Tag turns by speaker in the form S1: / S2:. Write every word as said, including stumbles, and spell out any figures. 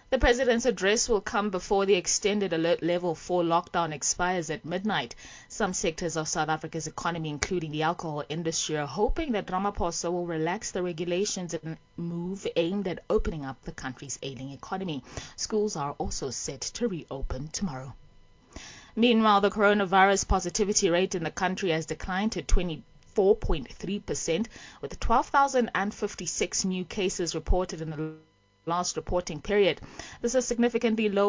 S1: The president's address will come before the extended alert level four lockdown expires at midnight. Some sectors of South Africa's economy, including the alcohol industry, are hoping that Ramaphosa will relax the regulations and move aimed at opening up the country's ailing economy. Schools are also set to reopen tomorrow. Meanwhile, the coronavirus positivity rate in the country has declined to twenty-four point three percent, with twelve thousand fifty-six new cases reported in the last reporting period. This is significantly lower